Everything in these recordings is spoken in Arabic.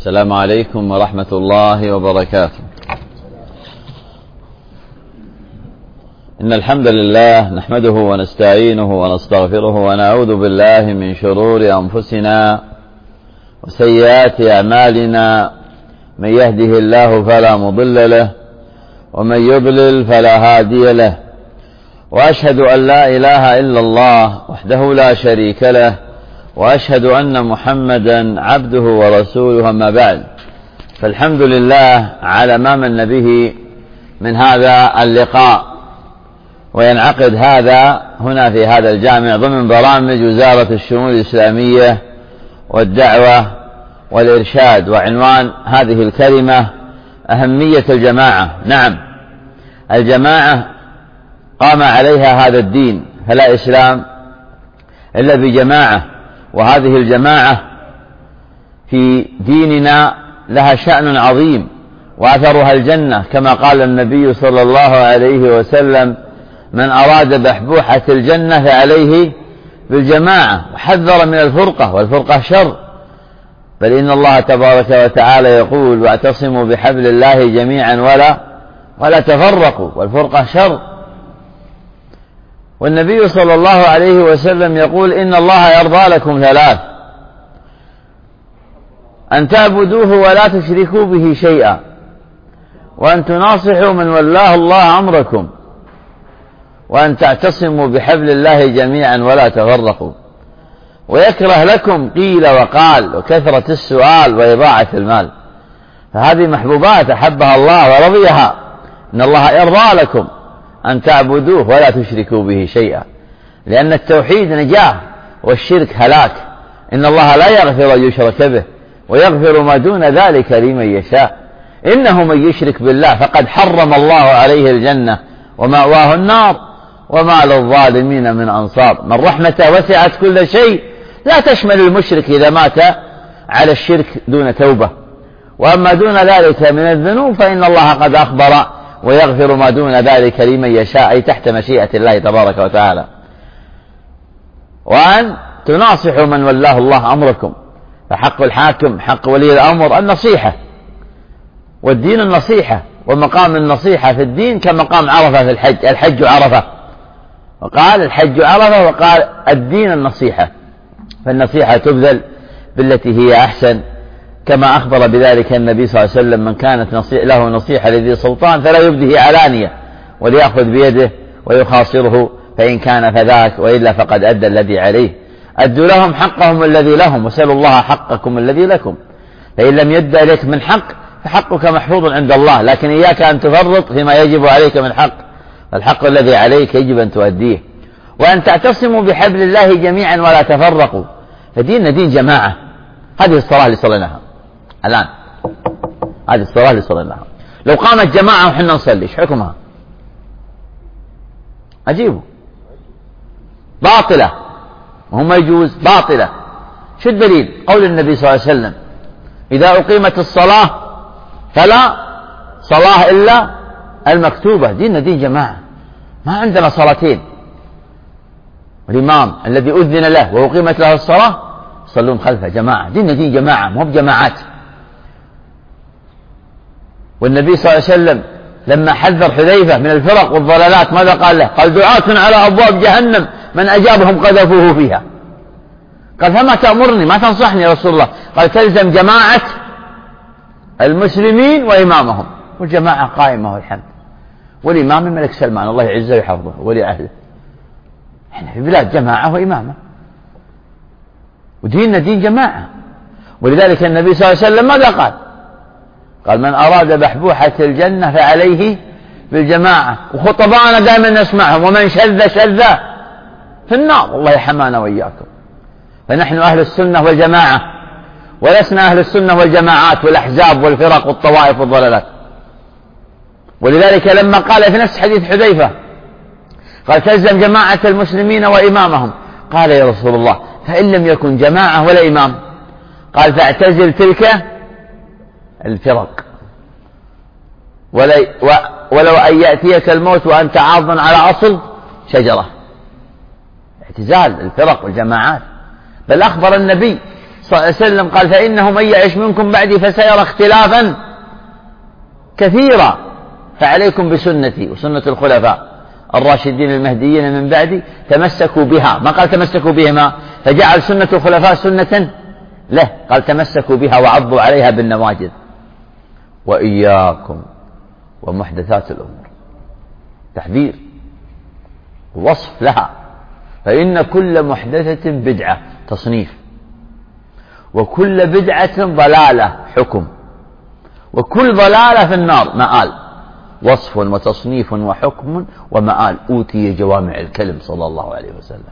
السلام عليكم ورحمة الله وبركاته. إن الحمد لله نحمده ونستعينه ونستغفره ونعوذ بالله من شرور أنفسنا وسيئات أعمالنا، من يهده الله فلا مضل له ومن يضلل فلا هادي له، وأشهد أن لا إله إلا الله وحده لا شريك له، وأشهد أن محمدا عبده ورسوله. أما بعد، فالحمد لله على ما من به من هذا اللقاء، وينعقد هذا هنا في هذا الجامع ضمن برامج وزارة الشؤون الإسلامية والدعوة والإرشاد، وعنوان هذه الكلمة أهمية الجماعة. نعم، الجماعة قام عليها هذا الدين، فلا إسلام إلا بجماعة، وهذه الجماعة في ديننا لها شأن عظيم وأثرها الجنة، كما قال النبي صلى الله عليه وسلم: من أراد بحبوحة الجنة فعليه بالجماعة، وحذر من الفرقة، والفرقة شر. بل إن الله تبارك وتعالى يقول: واعتصموا بحبل الله جميعا ولا تفرقوا، والفرقة شر. والنبي صلى الله عليه وسلم يقول: إن الله يرضى لكم ثلاث: أن تعبدوه ولا تشركوا به شيئا، وأن تناصحوا من ولاه الله أمركم، وأن تعتصموا بحبل الله جميعا ولا تفرقوا. ويكره لكم قيل وقال وكثرة السؤال وإضاعة المال. فهذه محبوبات أحبها الله ورضيها. إن الله يرضى لكم أن تعبدوه ولا تشركوا به شيئا، لأن التوحيد نجاة والشرك هلاك. إن الله لا يغفر أن يشرك به ويغفر ما دون ذلك لمن يشاء. إنه من يشرك بالله فقد حرم الله عليه الجنة ومأواه النار وما للظالمين من أنصار. من رحمته وسعت كل شيء لا تشمل المشرك إذا مات على الشرك دون توبة، وأما دون ذلك من الذنوب فإن الله قد أخبر ويغفر ما دون ذلك لمن يشاء، أي تحت مشيئة الله تبارك وتعالى. وأن تناصحوا من ولاه الله أمركم، فحق الحاكم حق ولي الأمر النصيحة، والدين النصيحة، ومقام النصيحة في الدين كمقام عرفة في الحج. الحج عرفة، وقال الحج عرفة، وقال الدين النصيحة. فالنصيحة تبذل بالتي هي أحسن، كما أخبر بذلك النبي صلى الله عليه وسلم: من كانت له نصيحة لذي سلطان فلا يبده علانية، وليأخذ بيده ويخاصره، فإن كان فذاك، وإلا فقد أدى الذي عليه. أدوا لهم حقهم الذي لهم، وسألوا الله حقكم الذي لكم. فإن لم يد إليك من حق فحقك محفوظ عند الله، لكن إياك أن تفرط فيما يجب عليك من حق، فالحق الذي عليك يجب أن تؤديه. وأن تعتصموا بحبل الله جميعا ولا تفرقوا. فديننا دين جماعة. هذه الصلاة اللي صليناها الآن، هذه الصلاة اللي صليناها، لو قامت جماعة وحنا نصلي ايش حكمها؟ أجيبه باطلة، وهم يجوز باطلة. شو الدليل؟ قول النبي صلى الله عليه وسلم: إذا أقيمت الصلاة فلا صلاة إلا المكتوبة. ديننا دين جماعة، ما عندنا صلاتين. الإمام الذي أذن له وأقيمت له الصلاة صلون خلفه جماعة. ديننا دين جماعة، مو بجماعات. والنبي صلى الله عليه وسلم لما حذر حذيفة من الفرق والضلالات ماذا قال له؟ قال: دعاة على أبواب جهنم من أجابهم قذفوه فيها. قال: فما تأمرني، ما تنصحني يا رسول الله؟ قال: تلزم جماعة المسلمين وإمامهم. والجماعة قائمة والحمد، والإمام الملك سلمان الله يعزه ويحفظه ولي أهله. احنا في بلاد جماعة وإمامة، وديننا دين جماعة. ولذلك النبي صلى الله عليه وسلم ماذا قال؟ قال: من أراد بحبوحة الجنة فعليه بالجماعة. وخطبانا دائما نسمعهم: ومن شذ في النار. الله يحمانا وإياكم. فنحن أهل السنة والجماعة، ولسنا أهل السنة والجماعات والأحزاب والفرق والطوائف والضلالات. ولذلك لما قال في نفس حديث حذيفة قال: تلزم جماعة المسلمين وإمامهم. قال: يا رسول الله فإن لم يكن جماعة ولا إمام؟ قال: فاعتزل تلك الفرق، ولو أن يأتيك الموت وأنت عاض على أصل شجرة. اعتزال الفرق والجماعات. بل أخبر النبي صلى الله عليه وسلم قال فإنه من يعش منكم بعدي فسيرى اختلافا كثيرا فعليكم بسنتي وسنة الخلفاء الراشدين المهديين من بعدي تمسكوا بها، ما قال تمسكوا بهما فجعل سنة الخلفاء سنة له، قال تمسكوا بها وعضوا عليها بالنواجذ. وإياكم ومحدثات الأمور، تحذير ووصف لها، فإن كل محدثة بدعة تصنيف، وكل بدعة ضلالة حكم، وكل ضلالة في النار مآل، وصف وتصنيف وحكم ومآل. أوتي جوامع الكلم صلى الله عليه وسلم.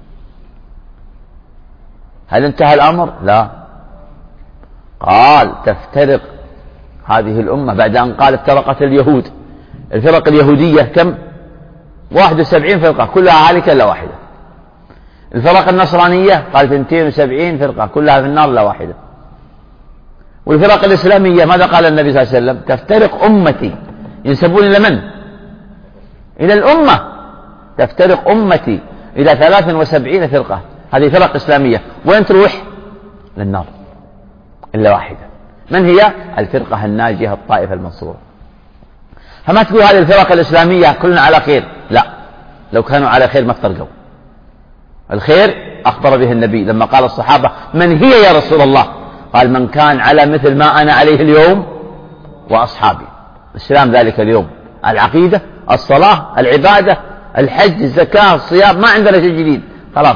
هل انتهى الأمر؟ لا، قال تفترق هذه الأمة بعد أن قال افترقت اليهود، الفرق اليهودية كم؟ 71 فرقة كلها هالكة إلا واحدة. الفرق النصرانية قال 72 فرقة كلها في النار إلا واحدة. والفرق الإسلامية ماذا قال النبي صلى الله عليه وسلم؟ تفترق أمتي، ينسبون إلى من؟ إلى الأمة. تفترق أمتي إلى 73 فرقة، هذه فرق إسلامية، وين تروح؟ للنار إلا واحدة. من هي؟ الفرقة الناجية الطائفة المنصورة. فما تقول هذه الفرق الإسلامية كلنا على خير، لا، لو كانوا على خير ما افترقوا. الخير أخبر به النبي لما قال الصحابة من هي يا رسول الله؟ قال من كان على مثل ما أنا عليه اليوم وأصحابي. الإسلام ذلك اليوم العقيدة، الصلاة، العبادة، الحج، الزكاة، الصيام، ما عندنا شيء جديد، خلاص.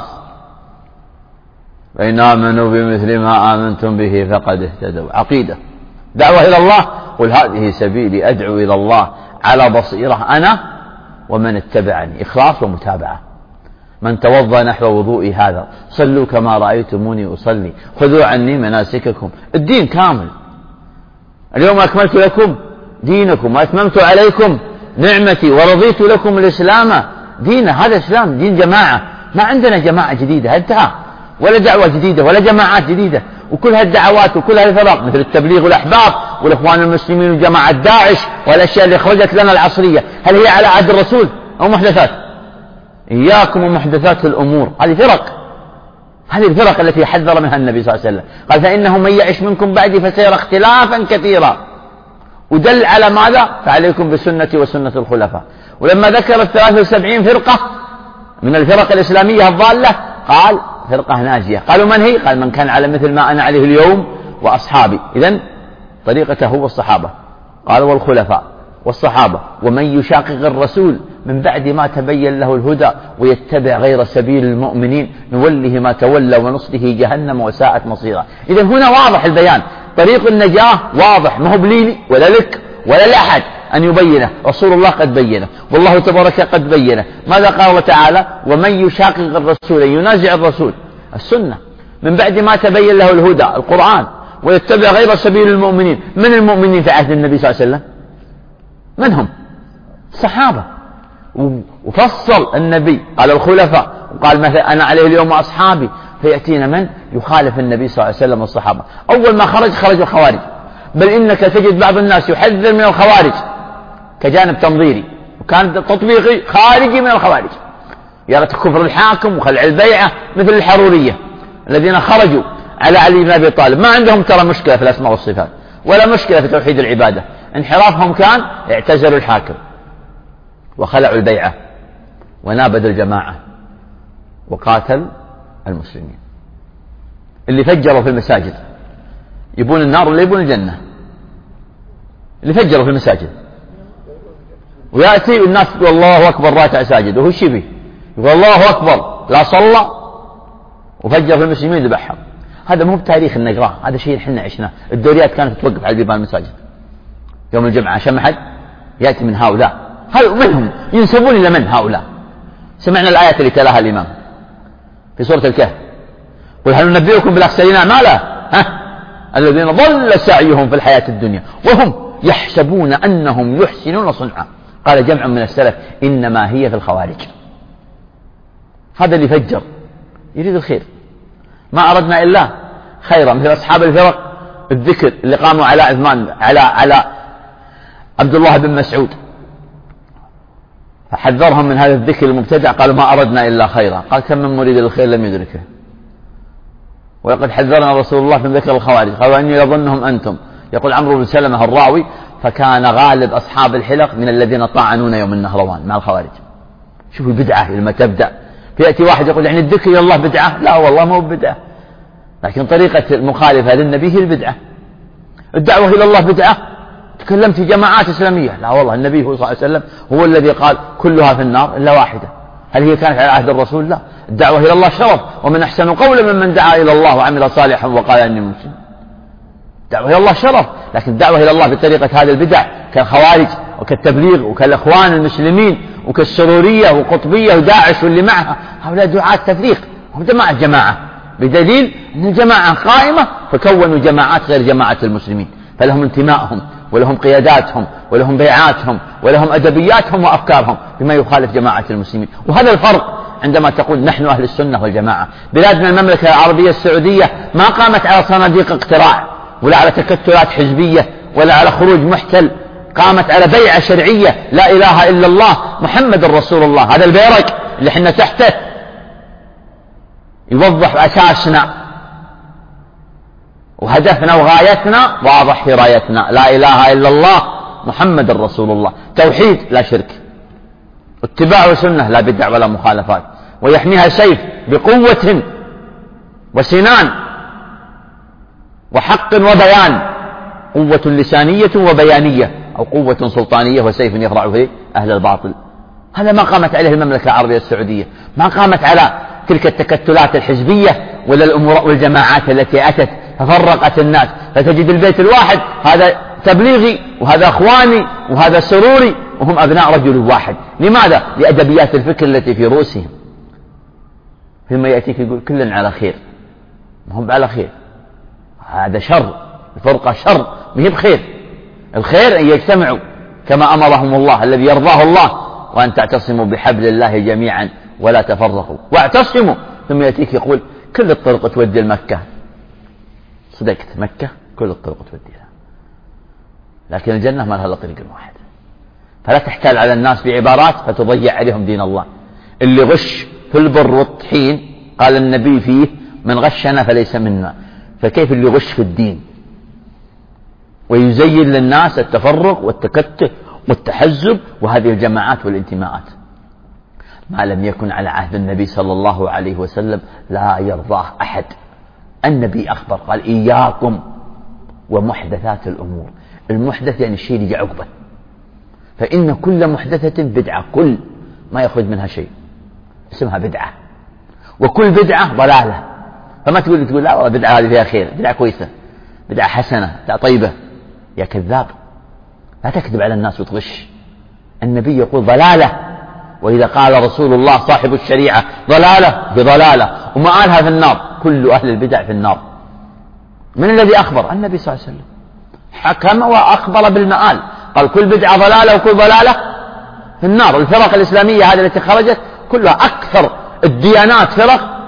فإن آمنوا بمثل ما آمنتم به فقد اهتدوا. عقيدة، دعوة إلى الله، قل هذه سبيلي أدعو إلى الله على بصيرة أنا ومن اتبعني، إخلاص ومتابعة. من توضأ نحو وضوئي هذا، صلوا كما رأيتموني أصلي، خذوا عني مناسككم. الدين كامل. اليوم أكملت لكم دينكم وأتممت عليكم نعمتي ورضيت لكم الإسلام دينا. هذا إسلام، دين جماعة، ما عندنا جماعة جديدة، انتهى، ولا دعوة جديدة ولا جماعات جديدة. وكل هالدعوات وكل هالفرق مثل التبليغ والأحباب والإخوان المسلمين وجماعة داعش والأشياء اللي خرجت لنا العصرية، هل هي على عهد الرسول أو محدثات؟ إياكم ومحدثات الأمور، هذه فرق، هذه الفرق التي حذر منها النبي صلى الله عليه وسلم. قال فإنه من يعش منكم بعدي فسيرى اختلافا كثيرا، ودل على ماذا؟ فعليكم بسنتي وسنة الخلفاء. ولما ذكر 73 فرقة من الفرق الإسلامية الضالة قال فرقة ناجية. قالوا من هي؟ قال من كان على مثل ما أنا عليه اليوم وأصحابي. إذن طريقته هو الصحابة، قال والخلفاء والصحابة. ومن يشاقق الرسول من بعد ما تبين له الهدى ويتبع غير سبيل المؤمنين نوله ما تولى ونصله جهنم وساءت مصيرا. إذن هنا واضح البيان، طريق النجاة واضح، ما هو بليني ولا لك ولا لأحد أن يبينه، رسول الله قد بينه والله تبارك قد بينه. ماذا قال الله تعالى؟ ومن يشاقق الرسول، ينازع الرسول، السنة، من بعد ما تبين له الهدى، القرآن، ويتبع غير سبيل المؤمنين. من المؤمنين في عهد النبي صلى الله عليه وسلم؟ من هم؟ الصحابة. وفصل النبي قال الخلفاء، وقال مثلا أنا عليه اليوم وأصحابي. فيأتينا من يخالف النبي صلى الله عليه وسلم والصحابة. أول ما خرج الخوارج، بل إنك تجد بعض الناس يحذر من الخوارج كجانب تنظيري، وكان تطبيقي خارجي من الخوارج، يرى كفر الحاكم وخلع البيعة، مثل الحرورية الذين خرجوا على علي بن أبي طالب. ما عندهم ترى مشكلة في الأسماء والصفات ولا مشكلة في توحيد العبادة، انحرافهم كان اعتزلوا الحاكم وخلعوا البيعة ونابذوا الجماعة وقاتل المسلمين. اللي فجروا في المساجد يبون النار ولا يبون الجنة؟ اللي فجروا في المساجد، ويأتي الناس يقول الله أكبر راكع ساجد، وهو شبه يقول الله أكبر، لا صلى وفجر في المسلمين ذبحهم. هذا مو بتاريخ نقراه، هذا شيء احنا عشناه. الدوريات كانت توقف على بيبان المساجد يوم الجمعة عشان ما حد يأتي من هؤلاء. هل منهم ينسبون إلى من هؤلاء؟ سمعنا الآيات اللي تلاها الإمام في سورة الكهف، قل هل ننبئكم بالأخسرين أعمالا الذين ضل سعيهم في الحياة الدنيا وهم يحسبون أنهم يحسنون صنعا. قال جمع من السلف إنما هي في الخوارج. هذا اللي فجر يريد الخير، ما أردنا إلا خيرا، مثل أصحاب الفرق الذكر اللي قاموا على عثمان على عبد الله بن مسعود، فحذرهم من هذا الذكر المبتدع، قالوا ما أردنا إلا خيرا. قال كم من مريد الخير لم يدركه. ولقد حذرنا رسول الله من ذكر الخوارج، قالوا أني يظنهم أنتم. يقول عمرو بن سلمة الراوي: فكان غالب أصحاب الحلق من الذين طاعنون يوم النهروان مع الخوارج. شوفوا البدعة لما تبدأ، فيأتي واحد يقول يعني الذكر إلى الله بدعة، لا والله ما هو بدعة، لكن طريقة المخالفة للنبي هي البدعة. الدعوة إلى الله بدعة، تكلمت في جماعات إسلامية، لا والله النبي صلى الله عليه وسلم هو الذي قال كلها في النار إلا واحدة. هل هي كانت على عهد الرسول؟ لا. الدعوة إلى الله شرف، ومن أحسن قولا ممن دعا إلى الله وعمل صالحا وقال إني مسلم. الدعوة إلى الله شرف، لكن الدعوة إلى الله بطريقة هذه البدع كالخوارج وكالتبليغ وكالإخوان المسلمين وكالسرورية وقطبية وداعش واللي معها، هؤلاء دعاة تفريق، هم جماعة بدليل أن الجماعة قائمة فكونوا جماعات غير جماعة المسلمين، فلهم انتمائهم ولهم قياداتهم ولهم بيعاتهم ولهم أدبياتهم وأفكارهم بما يخالف جماعة المسلمين. وهذا الفرق عندما تقول نحن أهل السنة والجماعة. بلادنا المملكة العربية السعودية ما قامت على صناديق اقتراع ولا على تكتلات حزبية ولا على خروج محتل، قامت على بيعة شرعية: لا إله إلا الله محمد رسول الله. هذا البيرق اللي احنا تحته يوضح أساسنا وهدفنا وغايتنا واضح في رايتنا: لا إله إلا الله محمد رسول الله، توحيد لا شرك، اتباع سنة لا بدع ولا مخالفات، ويحميها سيف بقوة وسنان وحق وبيان، قوة لسانية وبيانية، أو قوة سلطانية وسيف يقرع فيه أهل الباطل. هذا ما قامت عليه المملكة العربية السعودية، ما قامت على تلك التكتلات الحزبية ولا الأمور والجماعات التي أتت ففرقت الناس، فتجد البيت الواحد هذا تبليغي وهذا أخواني وهذا سروري وهم أبناء رجل واحد. لماذا؟ لأدبيات الفكر التي في رؤوسهم. ثم يأتيك يقول كلنا على خير، هم على خير، هذا شر، الفرقة شر مهم خير. الخير أن يجتمعوا كما أمرهم الله الذي يرضاه الله: وأن تعتصموا بحبل الله جميعا ولا تفرقوا واعتصموا. ثم يأتيك يقول كل الطرق تودي لمكة. صدقت، مكة كل الطرق توديها، لكن الجنة ما لها إلا طريق واحد. فلا تحتال على الناس بعبارات فتضيع عليهم دين الله. اللي غش في البر والطحين قال النبي فيه: من غشنا فليس منا. فكيف اللي غش في الدين ويزين للناس التفرق والتكتل والتحزب وهذه الجماعات والانتماءات؟ ما لم يكن على عهد النبي صلى الله عليه وسلم لا يرضاه أحد. النبي أخبر قال: إياكم ومحدثات الأمور. المحدث يعني الشيء اللي عقبه، فإن كل محدثة بدعة، كل ما يخرج منها شيء اسمها بدعة، وكل بدعة ضلالة. فما تقول لا والله بدعة هذه فيها خير، بدعة كويسة، بدعة حسنة، بدعة طيبة. يا كذاب، لا تكذب على الناس وتغش. النبي يقول ضلالة، وإذا قال رسول الله صاحب الشريعة ضلالة بضلالة ومآلها في النار، كل أهل البدع في النار. من الذي أخبر؟ النبي صلى الله عليه وسلم حكم وأخبر بالمآل، قال كل بدعة ضلالة وكل ضلالة في النار. الفرق الإسلامية هذه التي خرجت كلها أكثر الديانات فرق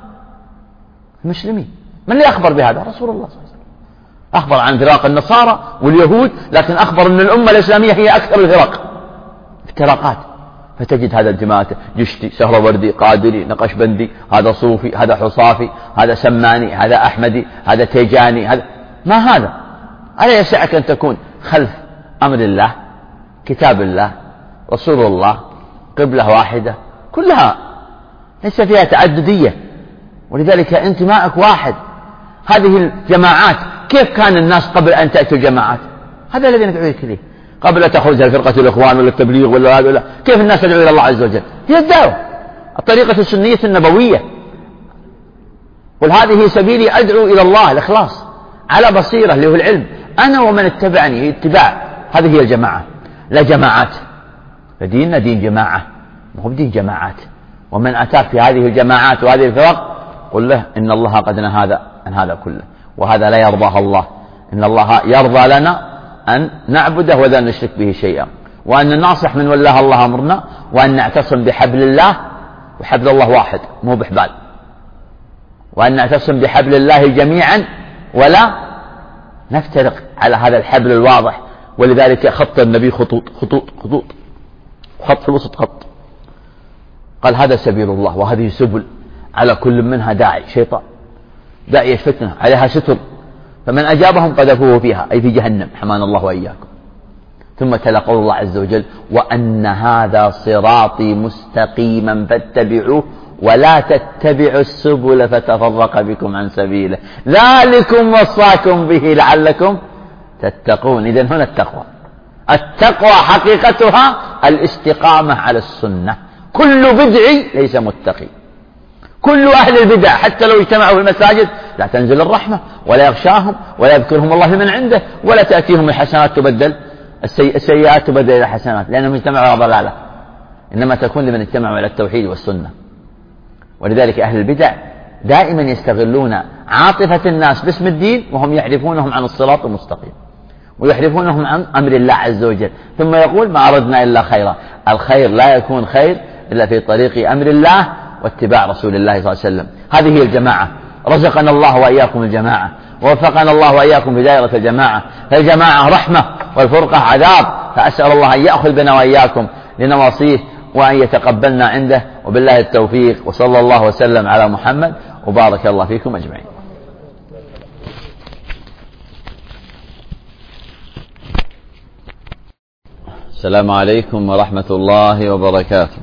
المسلمين. من اللي أخبر بهذا؟ رسول الله صلى الله عليه وسلم. أخبر عن فرق النصارى واليهود، لكن أخبر أن الأمة الإسلامية هي أكثر الفرق افتراقات. فتجد هذا انتماء جشتي، سهروردي، قادري، نقشبندي، هذا صوفي، هذا حصافي، هذا سماني، هذا أحمدي، هذا تيجاني، هذا ما هذا. ألا يسعك أن تكون خلف أمر الله، كتاب الله، رسول الله، قبلة واحدة، كلها ليس فيها تعددية، ولذلك انتمائك واحد. هذه الجماعات كيف كان الناس قبل أن تأتي الجماعات؟ هذا الذي ندعو إليه. قبل أن تخرج الفرقة الإخوان ولا التبليغ ولا هذا ولا، كيف الناس تدعو إلى الله عز وجل؟ هي الدعوة، الطريقة السنية النبوية. قل هذه سبيلي أدعو إلى الله، الإخلاص على بصيرة اللي هو العلم، أنا ومن اتبعني، هي اتباع. هذه هي الجماعة، لا جماعات. فديننا دين جماعة، ما هو دين جماعات. ومن أتاك في هذه الجماعات وهذه الفرق قل له إن الله قد نهى عن هذا كله، وهذا لا يرضاه الله. إن الله يرضى لنا أن نعبده ولا نشرك به شيئا، وأن نناصح من والله الله أمرنا، وأن نعتصم بحبل الله، وحبل الله واحد مو بحبال، وأن نعتصم بحبل الله جميعا ولا نفترق على هذا الحبل الواضح. ولذلك خط النبي خطوط خطوط خطوط، خط في الوسط خط، قال هذا سبيل الله وهذه سبل، على كل منها داعي شيطان، داعية فتنة عليها ستر، فمن أجابهم قذفوه فيها أي في جهنم، حمانا الله وإياكم. ثم تلا قول الله عز وجل: وأن هذا صراطي مستقيما فاتبعوه ولا تتبعوا السبل فتفرق بكم عن سبيله ذلكم وصاكم به لعلكم تتقون. إذن هنا التقوى حقيقتها الاستقامة على السنة. كل بدعي ليس متقي، كل أهل البدع حتى لو اجتمعوا في المساجد لا تنزل الرحمة ولا يغشاهم ولا يذكرهم الله من عنده ولا تأتيهم الحسنات تبدل السيئات تبدل إلى حسنات، لأنهم اجتمعوا على ضلالة، إنما تكون لمن اجتمعوا على التوحيد والسنة. ولذلك أهل البدع دائما يستغلون عاطفة الناس باسم الدين وهم يحرفونهم عن الصراط المستقيم ويحرفونهم عن أمر الله عز وجل، ثم يقول: ما أردنا إلا خيرا. الخير لا يكون خير إلا في طريق أمر الله واتباع رسول الله صلى الله عليه وسلم. هذه هي الجماعة. رزقنا الله وإياكم الجماعة، ووفقنا الله وإياكم في دائرة الجماعة. فالجماعة رحمة والفرقة عذاب، فأسأل الله أن يأخذ بنا وإياكم لنواصيه وأن يتقبلنا عنده، وبالله التوفيق، وصلى الله وسلم على محمد، وبارك الله فيكم أجمعين. السلام عليكم ورحمة الله وبركاته.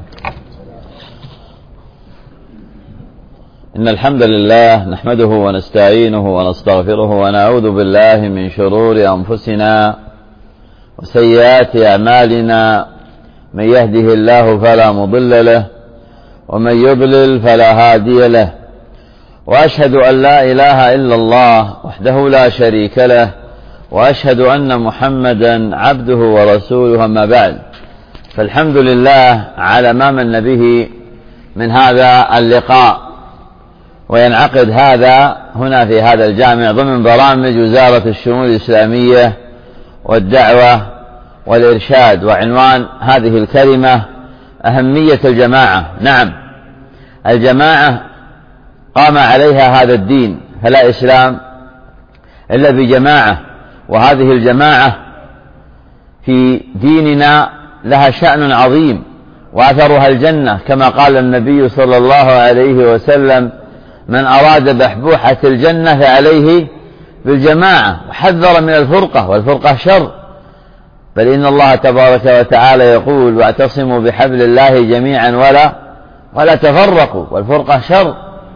إن الحمد لله نحمده ونستعينه ونستغفره ونعوذ بالله من شرور أنفسنا وسيئات أعمالنا، من يهده الله فلا مضل له ومن يضلل فلا هادي له، وأشهد أن لا إله إلا الله وحده لا شريك له، وأشهد أن محمدا عبده ورسوله. أما بعد، فالحمد لله على ما من به من هذا اللقاء، وينعقد هذا هنا في هذا الجامع ضمن برامج وزارة الشؤون الإسلامية والدعوة والإرشاد، وعنوان هذه الكلمة: أهمية الجماعة. نعم، الجماعة قام عليها هذا الدين، فلا إسلام إلا بجماعة، وهذه الجماعة في ديننا لها شأن عظيم وأثرها الجنة، كما قال النبي صلى الله عليه وسلم: من أراد بحبوحة الجنة فعليه بالجماعة، وحذر من الفرقة، والفرقة شر. بل إن الله تبارك وتعالى يقول: واعتصموا بحبل الله جميعا ولا تفرقوا، والفرقة شر.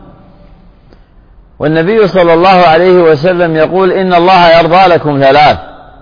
والنبي صلى الله عليه وسلم يقول: إن الله يرضى لكم ثلاث: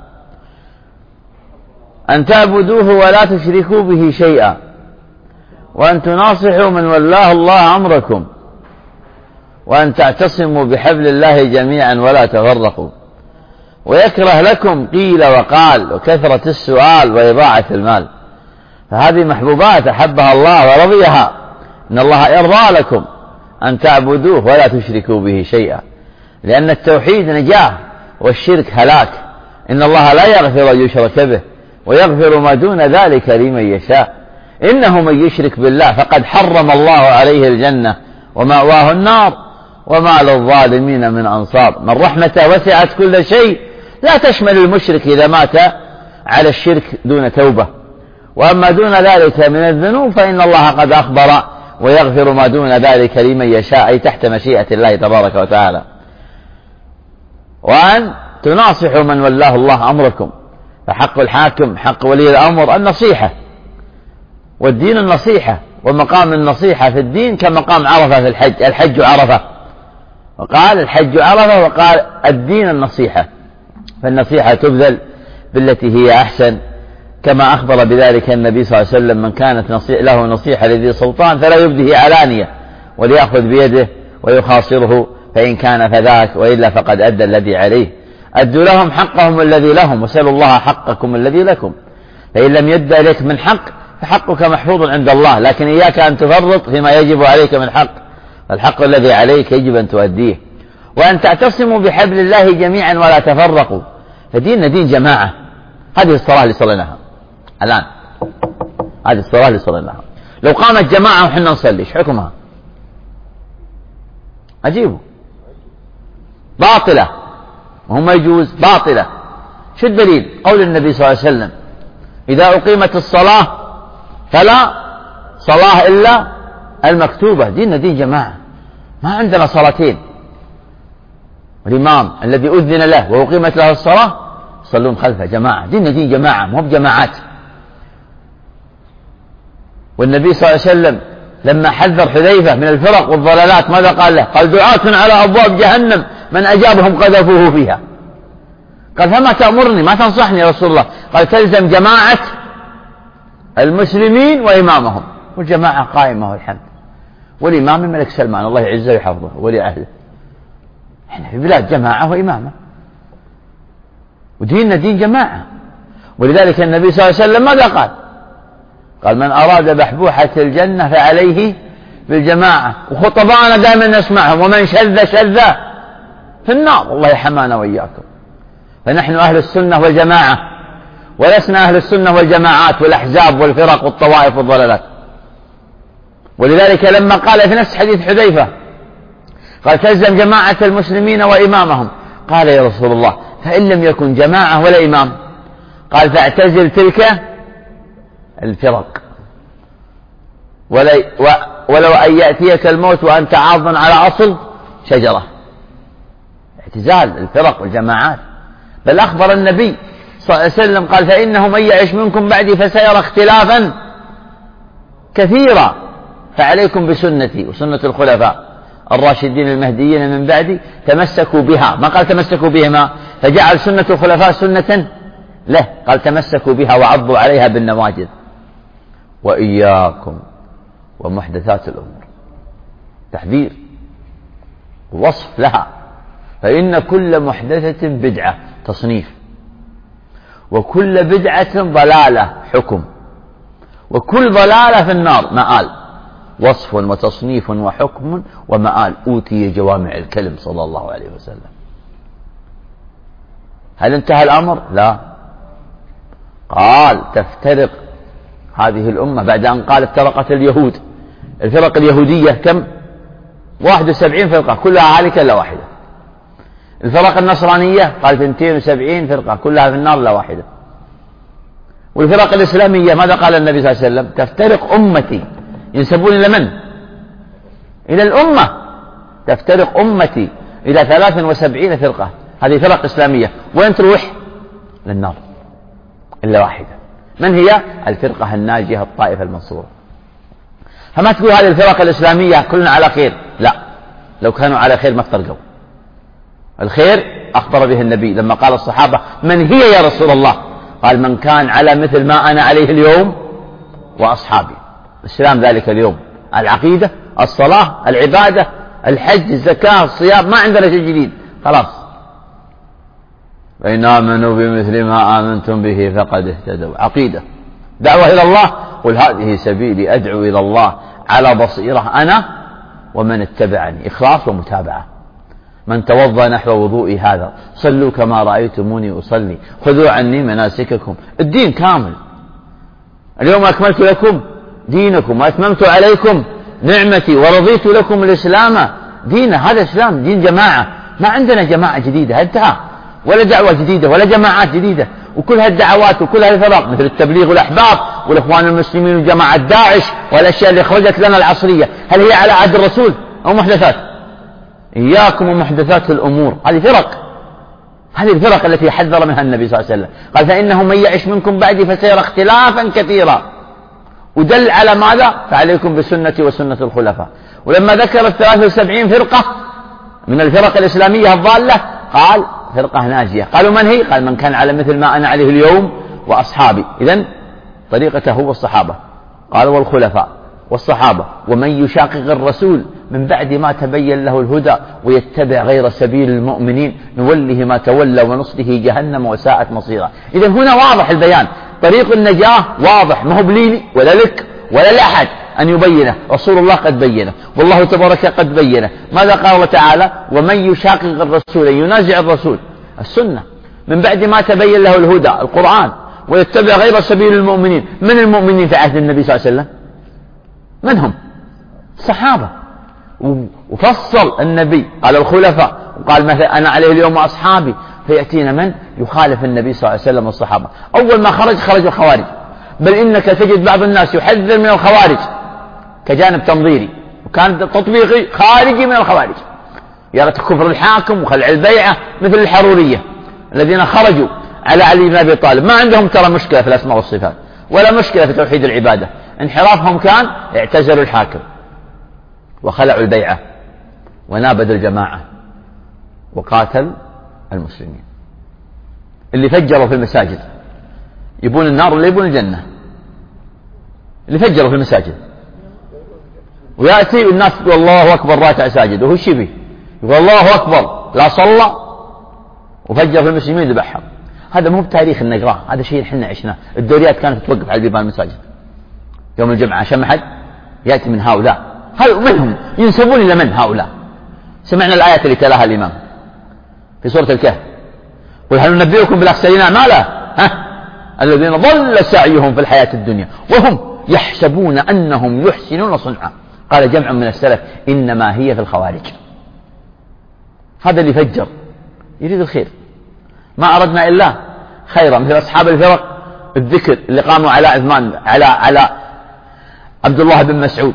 أن تعبدوه ولا تشركوا به شيئا، وأن تناصحوا من ولاه الله أمركم، وأن تعتصموا بحبل الله جميعا ولا تفرقوا. ويكره لكم قيل وقال وكثرة السؤال وإضاعة المال. فهذه محبوبات أحبها الله ورضيها. إن الله يرضى لكم أن تعبدوه ولا تشركوا به شيئا، لأن التوحيد نجاة والشرك هلاك. إن الله لا يغفر أن يشرك به ويغفر ما دون ذلك لمن يشاء. إنه من يشرك بالله فقد حرم الله عليه الجنة ومأواه النار وما للظالمين من أنصار. من رحمته وسعت كل شيء لا تشمل المشرك إذا مات على الشرك دون توبة، وأما دون ذلك من الذنوب فإن الله قد أخبر ويغفر ما دون ذلك لمن يشاء، أي تحت مشيئة الله تبارك وتعالى. وأن تناصحوا من ولاه الله أمركم، فحق الحاكم حق ولي الأمر النصيحة، والدين النصيحة، ومقام النصيحة في الدين كمقام عرفة في الحج. الحج عرفة، وقال الحج عرفة، وقال الدين النصيحة. فالنصيحة تبذل بالتي هي أحسن، كما أخبر بذلك النبي صلى الله عليه وسلم: من كانت له نصيحة لذي سلطان فلا يبده علانية، وليأخذ بيده ويخاصره، فإن كان فذاك، وإلا فقد أدى الذي عليه. أدوا لهم حقهم الذي لهم، وسألوا الله حقكم الذي لكم. فإن لم يد إليك من حق فحقك محفوظ عند الله، لكن إياك أن تفرط فيما يجب عليك من حق، الحق الذي عليك يجب أن تؤديه. وأن تعتصموا بحبل الله جميعا ولا تفرقوا. فديننا دين جماعة. هذه الصلاة اللي صليناها الآن، هذه الصلاة اللي صليناها، لو قامت جماعة وحنا نصلي ايش حكمها؟ أجيبه باطلة، وهم يجوز باطلة. شو الدليل؟ قول النبي صلى الله عليه وسلم: إذا أقيمت الصلاة فلا صلاة إلا المكتوبة. ديننا دين جماعة، ما عندنا صلاتين، والإمام الذي أذن له وأقيمت له الصلاة يصلون خلفه جماعة. ديننا دين جماعة مو بجماعات. والنبي صلى الله عليه وسلم لما حذر حذيفة من الفرق والضلالات ماذا قال له؟ قال دعاة على أبواب جهنم من أجابهم قذفوه فيها. قال فما تأمرني ما تنصحني يا رسول الله؟ قال تلزم جماعة المسلمين وإمامهم. والجماعة قائمة والحمد. والإمام الملك سلمان الله يعزه ويحفظه ولي أهله. احنا في بلاد جماعة وإمامة وديننا دين جماعة. ولذلك النبي صلى الله عليه وسلم ماذا قال؟ قال من أراد بحبوحة الجنة فعليه بالجماعة. وخطبانا دائما نسمعهم ومن شذ شذ في النار. الله يحمانا وإياكم. فنحن أهل السنة والجماعة ولسنا أهل السنة والجماعات والأحزاب والفرق والطوائف والضلالات. ولذلك لما قال في نفس حديث حذيفة قال تلزم جماعة المسلمين وإمامهم. قال يا رسول الله فإن لم يكن جماعة ولا إمام؟ قال فاعتزل تلك الفرق ولو أن يأتيك الموت وأنت عاض على أصل شجرة. اعتزال الفرق والجماعات. بل أخبر النبي صلى الله عليه وسلم قال فإنه من يعش منكم بعدي فسيرى اختلافا كثيرا فعليكم بسنتي وسنة الخلفاء الراشدين المهديين من بعدي تمسكوا بها. ما قال تمسكوا بهما فجعل سنة الخلفاء سنة له، قال تمسكوا بها وعضوا عليها بالنواجذ. وإياكم ومحدثات الأمور. تحذير ووصف لها. فإن كل محدثة بدعة تصنيف وكل بدعة ضلالة حكم وكل ضلالة في النار مآل. وصف وتصنيف وحكم ومآل. أوتي جوامع الكلم صلى الله عليه وسلم. هل انتهى الأمر؟ لا. قال تفترق هذه الأمة بعد أن قال افترقت اليهود. الفرق اليهودية كم؟ 71 فرقة كلها هالكة إلا واحدة. الفرق النصرانية قال 72 فرقة كلها في النار إلا واحدة. والفرق الإسلامية ماذا قال النبي صلى الله عليه وسلم؟ تفترق أمتي. ينسبون إلى من؟ إلى الأمة. تفترق أمتي إلى 73 فرقة. هذه فرق إسلامية. وين تروح؟ للنار إلا واحدة. من هي؟ الفرقة الناجية الطائفة المنصورة. فما تقول هذه الفرق الإسلامية كلنا على خير. لا، لو كانوا على خير ما افترقوا. الخير أخبر به النبي لما قال الصحابة من هي يا رسول الله؟ قال من كان على مثل ما أنا عليه اليوم وأصحابي. الإسلام ذلك اليوم العقيدة الصلاة العبادة الحج الزكاة الصيام. ما عندنا شيء جديد خلاص. فإن آمنوا بمثل ما آمنتم به فقد اهتدوا. عقيدة دعوة إلى الله. قل هذه سبيلي أدعو إلى الله على بصيرة أنا ومن اتبعني. إخلاص ومتابعة. من توضأ نحو وضوئي هذا صلوا كما رأيتموني أصلي خذوا عني مناسككم. الدين كامل. اليوم أكملت لكم دينكم وأتممت عليكم نعمتي ورضيت لكم الإسلام دينا. هذا الإسلام دين جماعة. ما عندنا جماعة جديدة انتهى ولا دعوة جديدة ولا جماعات جديدة. وكل هالدعوات وكل هالفرق مثل التبليغ والأحباب والإخوان المسلمين وجماعة داعش والأشياء اللي خرجت لنا العصرية هل هي على عهد الرسول أو محدثات؟ إياكم ومحدثات الأمور. هذه فرق. هذه الفرق التي حذر منها النبي صلى الله عليه وسلم. قال فإنه من يعش منكم بعدي فسيرى اختلافا كثيرا. ودل على ماذا؟ فعليكم بسنتي وسنة الخلفاء. ولما ذكر 73 فرقة من الفرق الإسلامية الضالة قال فرقة ناجية. قالوا من هي؟ قال من كان على مثل ما أنا عليه اليوم وأصحابي. إذن طريقته هو الصحابة. قال والخلفاء والصحابة ومن يشاقق الرسول من بعد ما تبين له الهدى ويتبع غير سبيل المؤمنين نوله ما تولى ونصله جهنم وساءت مصيرا. إذن هنا واضح البيان. طريق النجاة واضح. ما هو بليني ولا لك ولا لأحد أن يبينه. رسول الله قد بينه والله تبارك قد بينه. ماذا قال الله تعالى؟ ومن يشاقق الرسول ينازع الرسول السنة من بعد ما تبين له الهدى القرآن ويتبع غير سبيل المؤمنين. من المؤمنين في عهد النبي صلى الله عليه وسلم؟ من هم؟ الصحابة. وفصل النبي قال الخلفاء وقال مثلا أنا عليه اليوم وأصحابي. فيأتينا من يخالف النبي صلى الله عليه وسلم والصحابة. أول ما خرج الخوارج. بل إنك تجد بعض الناس يحذر من الخوارج كجانب تنظيري وكان تطبيقي خارجي من الخوارج. يرى كفر الحاكم وخلع البيعة، مثل الحرورية الذين خرجوا على علي بن أبي طالب، ما عندهم ترى مشكلة في الأسماء والصفات ولا مشكلة في توحيد العبادة، انحرافهم كان اعتزلوا الحاكم وخلعوا البيعة ونابذوا الجماعة وقاتل المسلمين. اللي فجروا في المساجد يبون النار ولا يبون الجنة؟ اللي فجروا في المساجد، ويأتي الناس يقول الله أكبر راكع ساجد، وهو شبه يقول الله أكبر لا صلى وفجر في المسلمين ذبحهم. هذا مو بتاريخ نقراه، هذا شيء احنا عشناه. الدوريات كانت توقف على بيبان المساجد يوم الجمعة عشان ما حد يأتي من هؤلاء. هل من هم؟ ينسبون إلى من هؤلاء؟ سمعنا الآيات اللي تلاها الإمام في سورة الكهف، قل هل ننبئكم بالأخسرين أعمالا الذين ضل سعيهم في الحياة الدنيا وهم يحسبون أنهم يحسنون صنعا. قال جمع من السلف إنما هي في الخوارج. هذا اللي فجر يريد الخير، ما أردنا إلا خيرا، مثل أصحاب الفرق الذكر اللي قاموا على عثمان على عبد الله بن مسعود،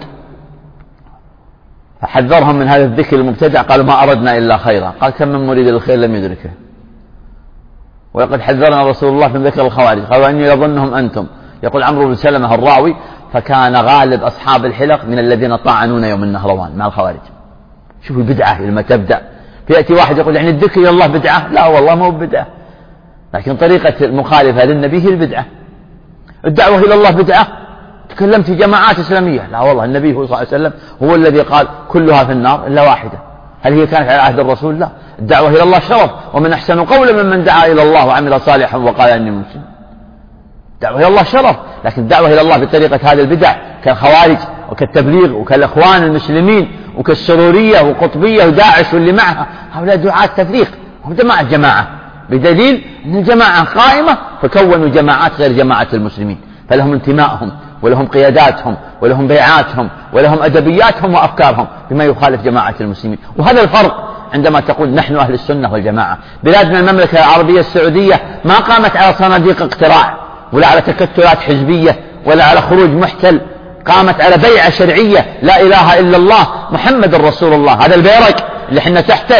فحذرهم من هذا الذكر المبتدع، قالوا ما أردنا إلا خيرا. قال كم من مريد الخير لم يدركه. ولقد حذرنا رسول الله من ذكر الخوارج، قالوا أني يظنهم أنتم. يقول عمرو بن سلمة الراوي فكان غالب أصحاب الحلق من الذين طعنون يوم النهروان مع الخوارج. شوفوا البدعة لما تبدأ، فيأتي واحد يقول يعني الذكر إلى الله بدعة، لا والله ما هو بدعة، لكن طريقة المخالفة للنبي هي البدعة. الدعوة إلى الله بدعة، تكلمت في جماعات إسلامية، لا والله النبي صلى الله عليه وسلم هو الذي قال كلها في النار إلا واحدة. هل هي كانت على عهد الرسول؟ لا. الدعوة إلى الله شرف، ومن أحسن قولا ممن دعا إلى الله وعمل صالحا وقال إني مسلم. الدعوة إلى الله شرف، لكن الدعوة إلى الله بطريقة هذه البدع كالخوارج وكالتبليغ وكالإخوان المسلمين وكالسرورية وقطبية وداعش واللي معها، هؤلاء دعاة تفريق، هم جماعة بدليل أن الجماعة قائمة فكونوا جماعات غير جماعة المسلمين، فلهم انتمائهم ولهم قياداتهم ولهم بيعاتهم ولهم أدبياتهم وأفكارهم بما يخالف جماعة المسلمين. وهذا الفرق عندما تقول نحن أهل السنة والجماعة. بلادنا المملكة العربية السعودية ما قامت على صناديق اقتراع ولا على تكتلات حزبية ولا على خروج محتل، قامت على بيعة شرعية لا إله إلا الله محمد رسول الله. هذا البيرق اللي احنا تحته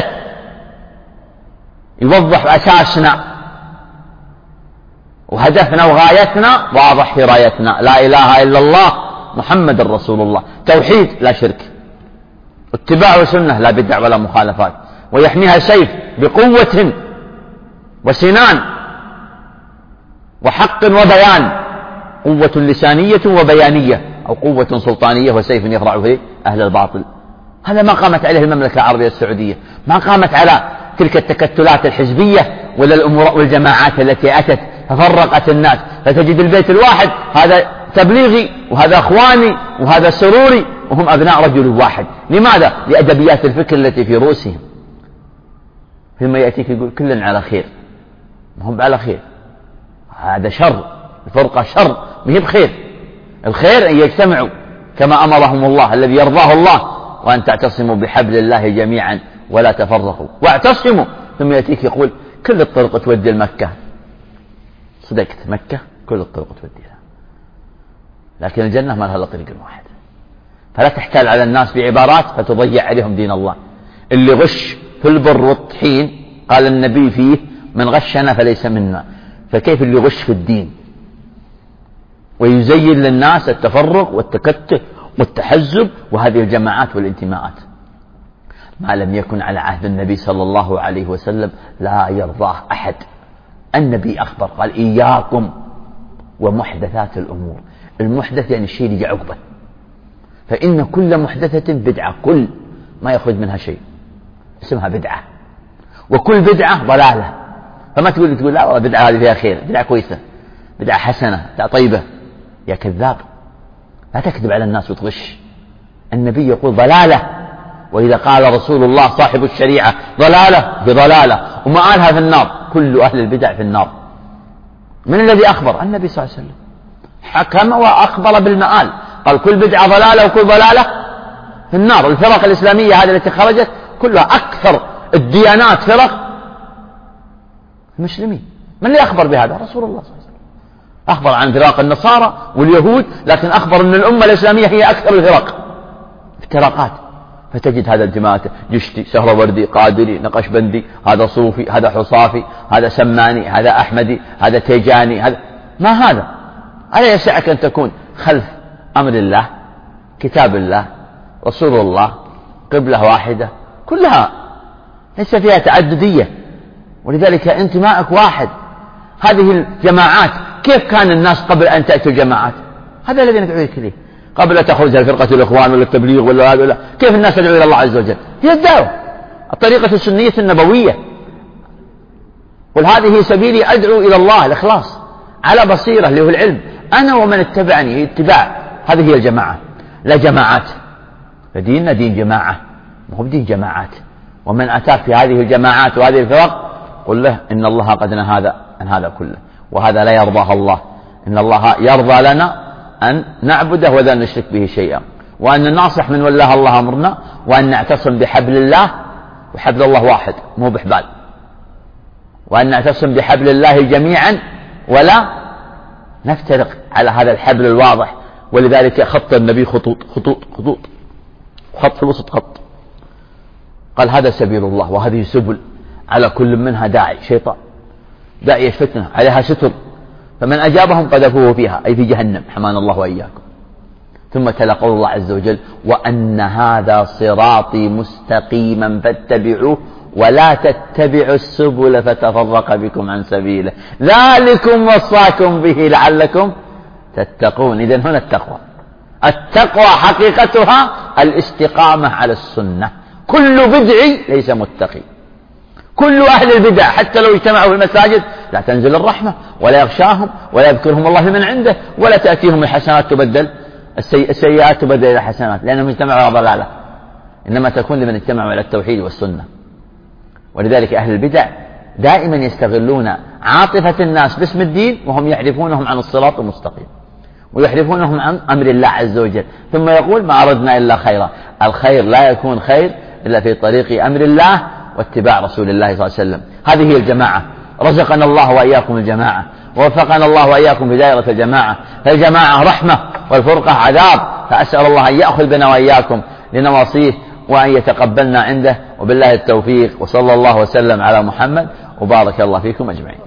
يوضح أساسنا وهدفنا وغايتنا، واضح في رايتنا لا إله إلا الله محمد رسول الله، توحيد لا شرك، اتباع سنة لا بدع ولا مخالفات، ويحميها سيف بقوة وسنان وحق وبيان، قوة لسانية وبيانية، أو قوة سلطانية وسيف يفرع فيه أهل الباطل. هذا ما قامت عليه المملكة العربية السعودية، ما قامت على تلك التكتلات الحزبية ولا الأمور والجماعات التي أتت ففرقت الناس، فتجد البيت الواحد هذا تبليغي وهذا أخواني وهذا سروري وهم أبناء رجل واحد. لماذا؟ لأدبيات الفكر التي في رؤوسهم. ثم يأتيك يقول كلنا على خير، ما هم على خير، هذا شر، الفرقة شر مهم خير. الخير أن يجتمعوا كما أمرهم الله الذي يرضاه الله، وأن تعتصموا بحبل الله جميعا ولا تفرقوا واعتصموا. ثم يأتيك يقول كل الطرق تودي لمكة. صدقت، مكة كل الطرق توديها، لكن الجنة ما لها إلا طريق واحد. فلا تحتال على الناس بعبارات فتضيع عليهم دين الله. اللي غش في البر والطحين قال النبي فيه من غشنا فليس منا، فكيف اللي غش في الدين ويزين للناس التفرق والتكتل والتحزب وهذه الجماعات والانتماءات؟ ما لم يكن على عهد النبي صلى الله عليه وسلم لا يرضاه أحد. النبي أخبر قال إياكم ومحدثات الأمور. المحدث يعني الشيء اللي عقبه، فإن كل محدثة بدعة، كل ما يخرج منها شيء اسمها بدعة، وكل بدعة ضلالة. فما تقول لا والله بدعة هذه فيها خير، بدعة كويسة، بدعة حسنة، بدعة طيبة. يا كذاب، لا تكذب على الناس وتغش. النبي يقول ضلالة، وإذا قال رسول الله صاحب الشريعة ضلالة بضلالة ومآلها في النار، كل أهل البدع في النار. من الذي أخبر؟ النبي صلى الله عليه وسلم حكم وأخبر بالمآل، قال كل بدعة ضلالة وكل ضلالة في النار. الفرق الإسلامية هذه التي خرجت كلها أكثر الديانات فرق المسلمين. من اللي أخبر بهذا؟ رسول الله صلى الله عليه وسلم. أخبر عن فرق النصارى واليهود، لكن أخبر أن الأمة الإسلامية هي أكثر الفرق افتراقات. فتجد هذا جماعته جشتي، سهروردي، قادري، نقشبندي، هذا صوفي، هذا حصافي، هذا سماني، هذا أحمدي، هذا تيجاني، هذا ما هذا. ألا يسعك أن تكون خلف أمر الله، كتاب الله، رسول الله، قبلة واحدة، كلها ليس فيها تعددية، ولذلك انتمائك واحد. هذه الجماعات كيف كان الناس قبل أن تأتي الجماعات؟ هذا الذي ندعو إليه. قبل تخرج الفرقة الإخوان ولا التبليغ ولا هذا ولا، كيف الناس تدعو إلى الله عز وجل؟ هي الدعوة، الطريقة السنية النبوية. قل هذه سبيلي أدعو إلى الله، الإخلاص على بصيرة اللي هو العلم، أنا ومن اتبعني، اتباع. هذه هي الجماعة، لا جماعات. فديننا دين جماعة، ما هو دين جماعات. ومن أتاك في هذه الجماعات وهذه الفرق قل له إن الله قد نهى عن هذا كله، وهذا لا يرضاه الله. إن الله يرضى لنا أن نعبده ولا نشرك به شيئا، وأن نناصح من والله الله أمرنا، وأن نعتصم بحبل الله، وحبل الله واحد مو بحبال، وأن نعتصم بحبل الله جميعا ولا نفترق على هذا الحبل الواضح. ولذلك خط النبي خطوط خطوط خطوط، خط في الوسط خط، قال هذا سبيل الله، وهذه سبل على كل منها داعي شيطان، داعي فتنة عليها ستر، فمن أجابهم قذفوه فيها أي في جهنم، حمانا الله وإياكم. ثم تلا قول الله عز وجل وأن هذا صراطي مستقيما فاتبعوه ولا تتبعوا السبل فتفرق بكم عن سبيله ذلكم وصاكم به لعلكم تتقون. إذن هنا التقوى حقيقتها الاستقامة على السنة. كل بدعي ليس متقي، كل أهل البدع حتى لو اجتمعوا في المساجد لا تنزل الرحمة ولا يغشاهم ولا يذكرهم الله من عنده، ولا تأتيهم الحسنات تبدل السيئات تبدل إلى حسنات، لأنهم اجتمعوا على ضلالة. إنما تكون لمن اجتمعوا على التوحيد والسنة. ولذلك أهل البدع دائما يستغلون عاطفة الناس باسم الدين وهم يحرفونهم عن الصراط المستقيم، ويحرفونهم عن أمر الله عز وجل، ثم يقول ما أردنا إلا خيرا. الخير لا يكون خير إلا في طريق أمر الله واتباع رسول الله صلى الله عليه وسلم. هذه هي الجماعة. رزقنا الله وإياكم الجماعة، ووفقنا الله وإياكم في دائرة الجماعة. فالجماعة رحمة والفرقة عذاب، فأسأل الله أن يأخذ بنا وإياكم لنواصيه وأن يتقبلنا عنده، وبالله التوفيق. وصلى الله وسلم على محمد، وبارك الله فيكم أجمعين.